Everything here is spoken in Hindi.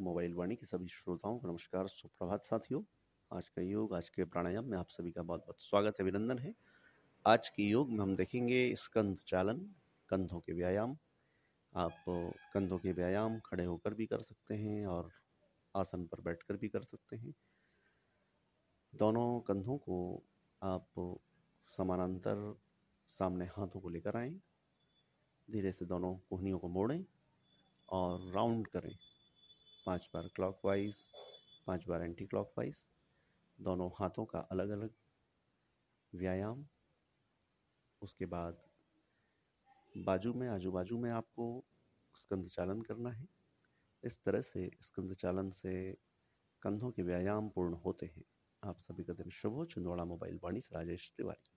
मोबाइल वाणी के सभी श्रोताओं को नमस्कार, सुप्रभात साथियों। आज का योग, आज के प्राणायाम में आप सभी का बहुत-बहुत स्वागत है, अभिनंदन है। आज के योग में हम देखेंगे स्कंद चालन, कंधों के व्यायाम। आप कंधों के व्यायाम खड़े होकर भी कर सकते हैं और आसन पर बैठकर भी कर सकते हैं। दोनों कंधों को आप समानांतर सामने हाथों को लेकर आएँ। धीरे से दोनों कोहनियों को मोड़ें और राउंड करें। 5 बार क्लॉकवाइज, 5 बार एंटी क्लॉकवाइज। दोनों हाथों का अलग-अलग व्यायाम। उसके बाद बाजू में, आजू-बाजू में आपको स्कंद चालन करना है। इस तरह से स्कंद चालन से कंधों के व्यायाम पूर्ण होते हैं। आप सभी का दिन शुभ हो। छिंदवाड़ा मोबाइल वाणी से राजेश तिवारी।